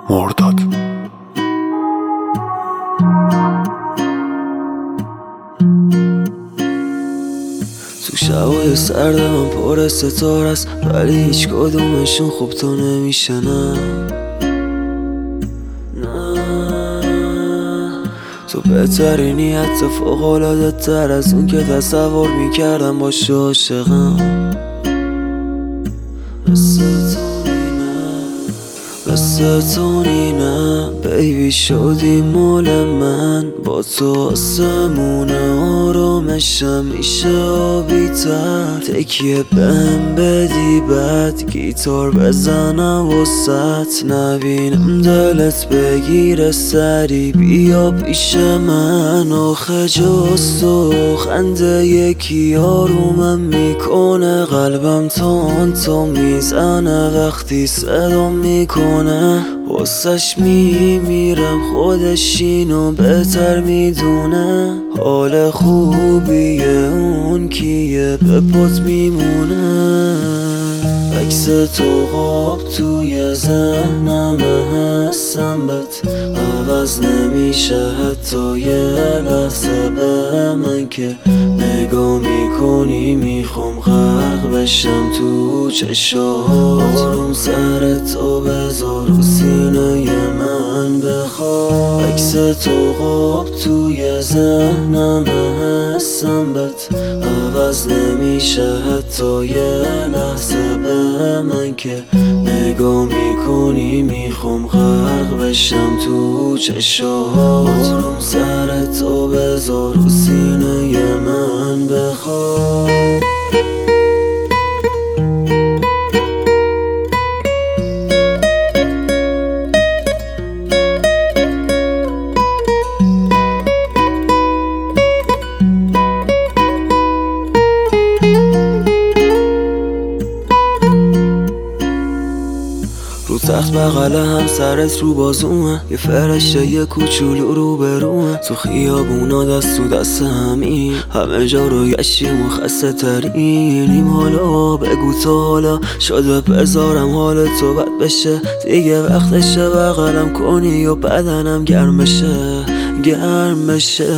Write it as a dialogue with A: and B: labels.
A: مرداد.
B: تو شبای سرد من پر ستاره است، ولی هیچ کدومشون خوب تو نمیشه. نه تو بهترینی، حتی فوق‌العاده تر از اون که تصور میکردم باش عاشقم. مثل تو نه بیبی شدی مال من، با تو آسمون آرامشم میشه آبی تر. تکیه بهم بدی بعد گیتار بزنم وسط، نبینم دلت بگیره سری بیا پیش من. آخه جز تو خنده یکی آرومم میکنه، قلبم تون میزنه وقتی صدا میکنه. واسش میمیرم خودش اینو بهتر میدونه، حال خوبیه اون کیه به پات میمونه. عکس تو خواب توی ذهنمه، حسم بهت عوض نمیشه حتی یه لحظه به من که نگاه میکنی. میخوام غرق بشم تو چشات، آروم سر تو بذار رو سینه من بخواب. عکس تو خواب توی ذهنمه، حسم بهت عوض نمیشه حتی یه لحظه به من که نگاه میکنی. میخوام غرق بشم تو چشات، آروم سر تو بذار رو سینه من بخواب. رو تخت بغل همسرت رو بازومه، یه فرشته یه کوچولو رو برومه. تو خیابونا دست تو دست همین، همه جا رو گشتیم و خسته ترینیم. حالا بگو تو حالا شده بذارم حال تو بد بشه، دیگه وقتشه بغلم کنی و بدنم گرم بشه گرم بشه.